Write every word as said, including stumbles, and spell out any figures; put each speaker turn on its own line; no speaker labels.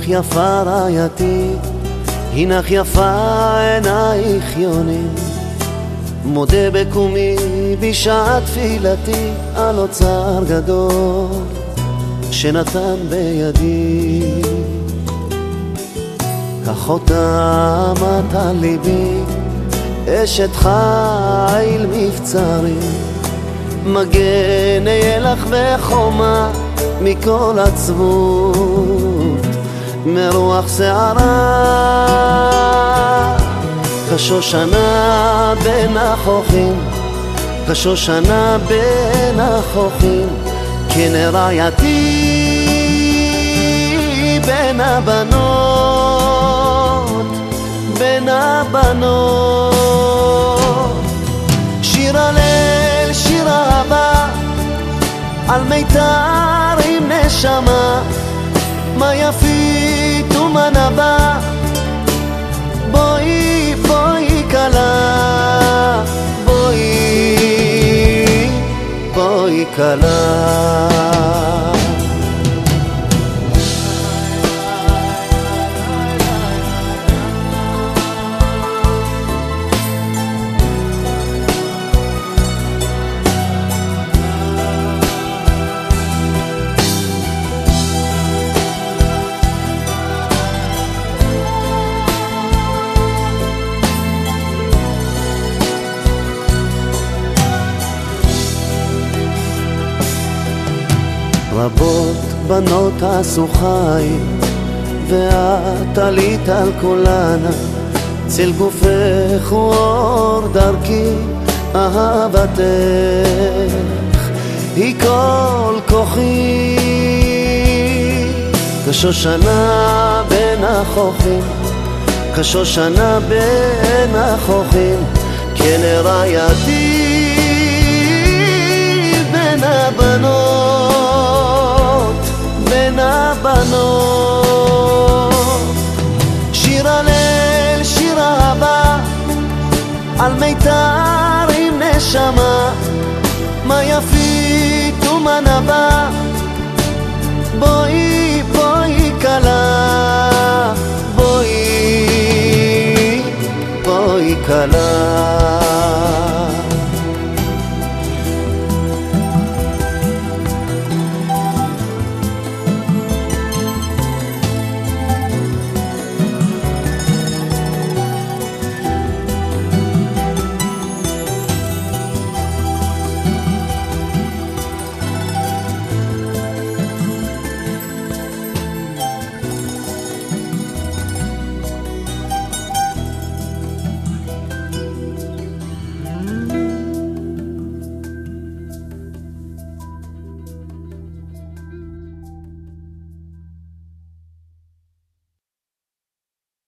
יפה רעייתי, הנך יפה עינייך יונים. מודה בקומי בשעת תפילתי על אוצר גדול שנתן בידי. קח אותה מתה ליבי, אשת חיל מבצרי, מגן אהיה לך וחומה מכל עצבות, מרוח שערה. כשושנה בין החוכים, כשושנה בין החוכים, כן רעייתי בין הבנות, בין הבנות. שיר הליל, שיר אהבה, על מיתר עם נשמה, מה יפית ומה נבא. בואי, בואי קלה, בואי, בואי קלה. רבות בנות עשו חיים, ואת עלית על כולנה, צל גופך ואור דרכי, אהבתך היא כל כוחי. כשושנה בין החוכים, כשושנה בין החוכים, כן רעייתי בין הבנות, בין הבנות. שיר הליל, שיר אהבה, על מיתר עם נשמה, מה יפית ומה נבא. בואי, בואי קלה, בואי, בואי קלה.